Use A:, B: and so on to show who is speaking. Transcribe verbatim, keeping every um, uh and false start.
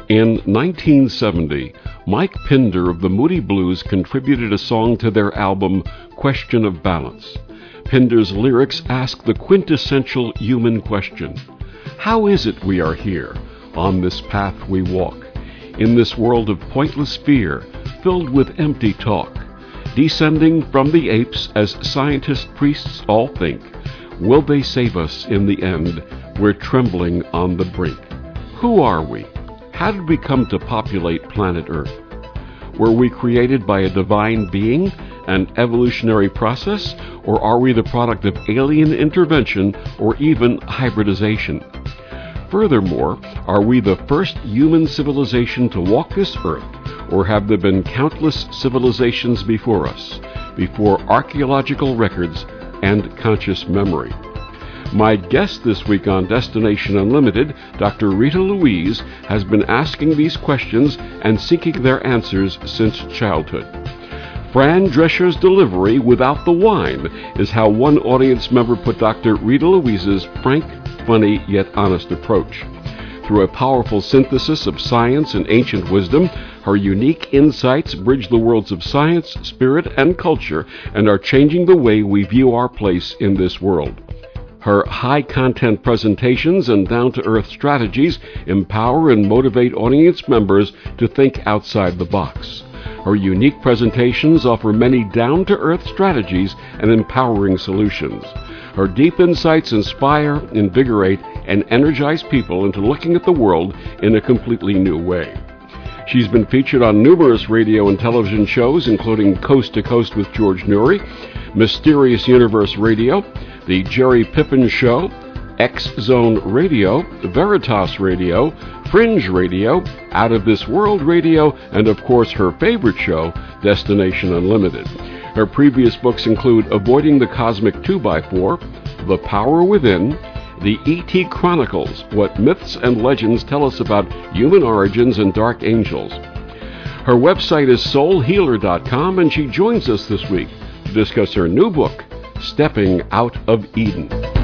A: In nineteen seventy, Mike Pinder of the Moody Blues contributed a song to their album Question of Balance. Pinder's lyrics ask the quintessential human question: how is it we are here, on this path we walk, in this world of pointless fear, filled with empty talk, descending from the apes as scientist priests all think? Will they save us in the end? We're trembling on the brink. Who are we? How did we come to populate planet Earth? Were we created by a divine being, an evolutionary process, or are we the product of alien intervention or even hybridization? Furthermore, are we the first human civilization to walk this earth, or have there been countless civilizations before us, before archaeological records and conscious memory? My guest this week on Destination Unlimited, Doctor Rita Louise, has been asking these questions and seeking their answers since childhood. Fran Drescher's delivery without the whine is how one audience member put Doctor Rita Louise's frank, funny, yet honest approach. Through a powerful synthesis of science and ancient wisdom, her unique insights bridge the worlds of science, spirit, and culture and are changing the way we view our place in this world. Her high-content presentations and down-to-earth strategies empower and motivate audience members to think outside the box. Her unique presentations offer many down-to-earth strategies and empowering solutions. Her deep insights inspire, invigorate, and energize people into looking at the world in a completely new way. She's been featured on numerous radio and television shows, including Coast to Coast with George Noory, Mysterious Universe Radio, The Jerry Pippin Show, X-Zone Radio, Veritas Radio, Fringe Radio, Out of This World Radio, and of course her favorite show, Destination Unlimited. Her previous books include Avoiding the Cosmic two by four, The Power Within, The E T Chronicles, What Myths and Legends Tell Us About Human Origins and Dark Angels. Her website is soul healer dot com, and she joins us this week to discuss her new book, Stepping Out of Eden.